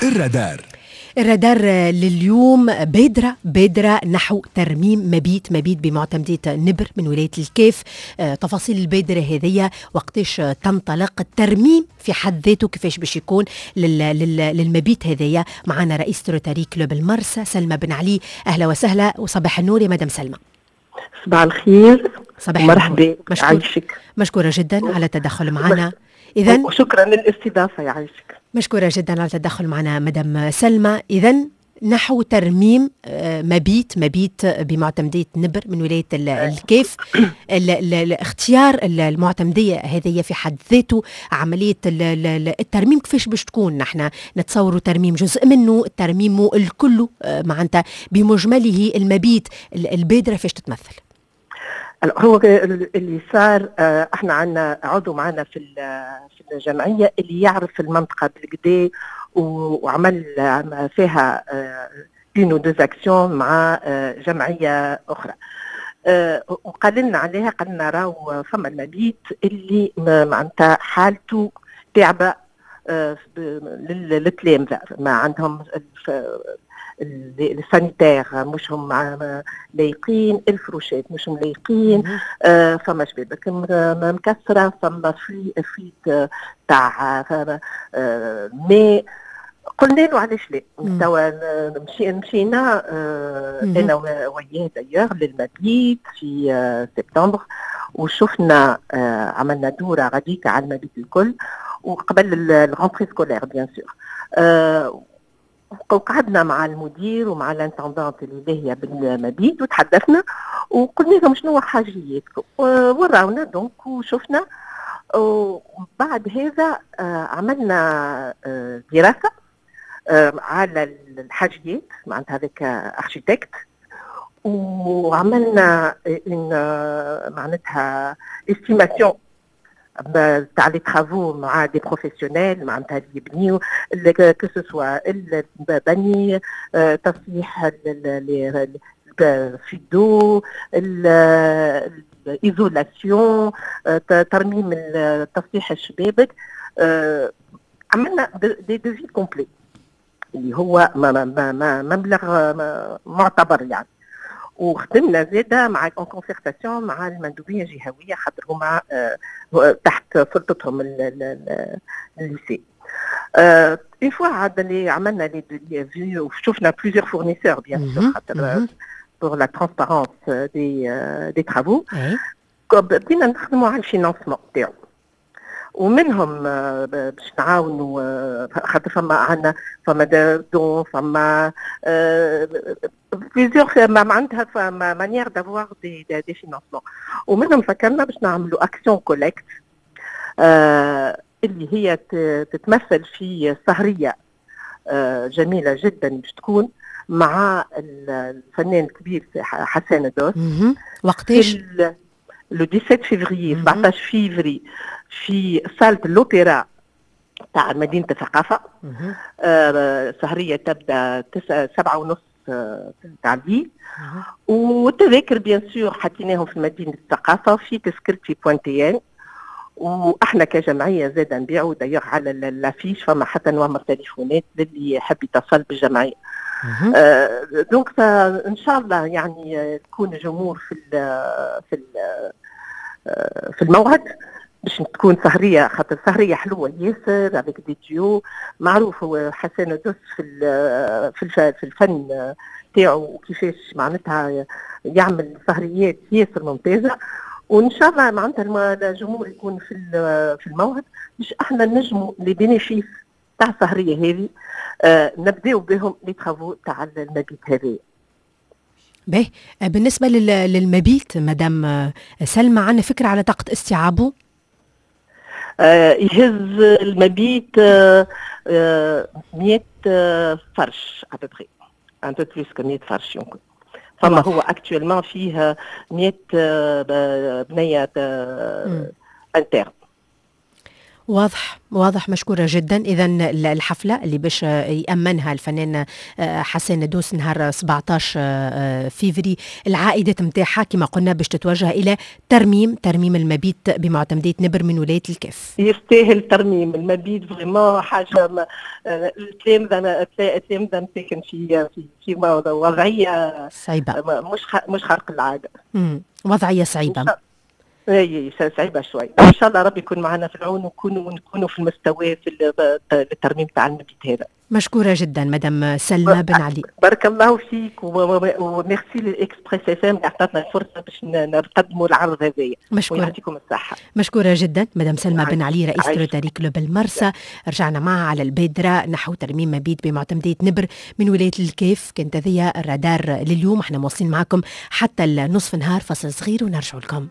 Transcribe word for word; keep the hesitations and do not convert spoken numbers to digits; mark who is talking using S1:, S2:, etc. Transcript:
S1: الرادار.
S2: الرادار لليوم بادرة بادرة نحو ترميم مبيت مبيت بمعتمدية نبر من ولاية الكيف. آه، تفاصيل البادرة هذية وقتاش تنطلق الترميم في حد ذاته، كيفاش باش يكون لل لل للمبيت هذية. معنا رئيس روتاري كلوب المرسى سلمى بن علي. أهلا وسهلا وصباح النور يا مدام سلمى.
S3: صباح الخير،
S2: صباح
S3: مرحبا،
S2: مشكور.
S3: عايشك.
S2: مشكورة جدا على التدخل معنا. إذن
S3: وشكرا للاستضافة، يعيشك.
S2: مشكورة جدا على التدخل معنا مدام سلمى. إذن نحو ترميم مبيت مبيت بمعتمدية نبر من ولاية الكيف. الاختيار المعتمدية هذه في حد ذاته عملية الترميم كيفاش باش تكون؟ نحن نتصوروا ترميم جزء منه، الترميم مو الكل معناتها بمجمله. المبيت البادرة فاش تتمثل؟
S3: هو اللي صار، احنا عندنا عضو معنا في في الجمعيه اللي يعرف المنطقه بالكدا، وعمل فيها اون دو اكسيون مع جمعيه اخرى، وقال لنا عليها. قال لنا راهو فما المبيت اللي معناتها حالته تعبه للتلامذه، ما عندهم السانيتير مش هم لايقين، الفروشات مش ملايقين، آه فما شبابك مكسره، فما في فيت تاع آه مي. قلنا له علاش لا توا مشي مشينا آه انا وياه دايوغ للمبيت في آه سبتمبر، وشفنا آه عملنا دوره غاديكه على المبيت الكل، وقبل الغونتري سكولير بيان سور. آه وقعدنا مع المدير ومع الانتندانت اللي هي بالمبيت وتحدثنا، وقلنا لهم شنو حاجياتكم، وراونا دونك وشفنا. وبعد هذا عملنا دراسه على الحاجيات، معناتها هذاك اركيتكت، وعملنا معناتها استيماسيون تاع لي ترافو مع دي بروفيسيونيل معناتها اللي يبنيو كو سوا البني، تصليح في الضوء، الايزولاسيون، ترميم تصليح الشبابك. عملنا دي دوفي كومبلي اللي هو مبلغ معتبر يعني. وخدمنا زاده مع اون كونسيرتاسيون مع المندوبيه الجهويه، خاطر هما تحت سلطتهم الليسي. اون فوا عاد اللي عملنا لي فيو وشفنا بليزيور فورنيسور بيان سور، خاطر بور لا ترانسبارونس دي دي ترافو، بدينا نخدموا على الفينانسمون تاعو، ومنهم باش نعاونوا خاطر فما عندنا فما دون فما بليزيور معناتها فما مانيير دافوار دي دي فينانسمون، ومنهم فكرنا باش نعملوا اكسيون كوليكت اللي هي تتمثل في سهريه جميله جدا باش تكون مع الفنان الكبير حسان دوس.
S2: وقتاش؟
S3: لو سبعة فيفري سبعطاش فيفري في صالة الأوبرا تاع مدينة الثقافة. آه سهرية تبدأ تسعة سبعة ونص تاع الليل، والتذاكر بيان سور حطيناهم في مدينة الثقافة في تذكرتي بوانتيان، واحنا كجمعية زاد نبيعوا دايوغ على اللافيش، فما حتى نوامر تليفونات للي يحب يتصل بالجمعية. آه دونك ان شاء الله يعني تكون الجمهور في ال في ال في الموعد باش تكون سهريه، خاطر سهريه حلوه ياسر افيك دي تيو. معروف هو حسان دوس في في في الفن تاعو وكيفاش معناتها يعمل سهريات ياسر ممتازه، وان شاء الله معناتها الجمهور يكون في في الموعد باش احنا نجموا لي بينيفيس تاع السهريه هذه آه نبداو بهم لي ترافو تاع المبيت هذه.
S2: باهي، بالنسبه للمبيت مدام سلمى عندنا فكره على طاقه استيعابه؟
S3: آه يهز المبيت آه آه مية آه فرش ابري، ان بو بلوس كو مية فرش يمكن. فما هو اكتويلمون فيه مية آه بنيه آه انترن.
S2: واضح واضح، مشكورة جدا. إذا الحفلة اللي باش يأمنها الفنان حسن دوس نهار سبعطاش فيفري، العائدات متاعها كما قلنا باش تتوجه إلى ترميم ترميم المبيت بمعتمدية نبر من ولاية الكاف.
S3: يستاهل ترميم المبيت فريمون، حاجة التلامذة التلامذة مساكن في في في وضعية
S2: صعيبة،
S3: مش مش خارق العادة.
S2: امم وضعية صعيبة.
S3: اي صعيبه شوي. ان شاء الله ربي يكون معنا في العون ونكونوا نكونوا في المستوى في الترميم تاع المبيت هذا.
S2: مشكوره جدا مدام سلمى بن علي.
S3: بارك الله فيك وميرسي للاكسبريس اف ام اللي عطاتنا الفرصه باش نقدموا العرض هذايا.
S2: مشكوره،
S3: ويعطيكم الصحه.
S2: مشكوره جدا مدام سلمى بن علي رئيس روتاري كلوب المرسى. رجعنا معها على البادره نحو ترميم مبيت بمعتمديه نبر من ولايه الكيف. كانت هذه الرادار لليوم، احنا موصلين معكم حتى النصف نهار، فصل صغير ونرجع لكم.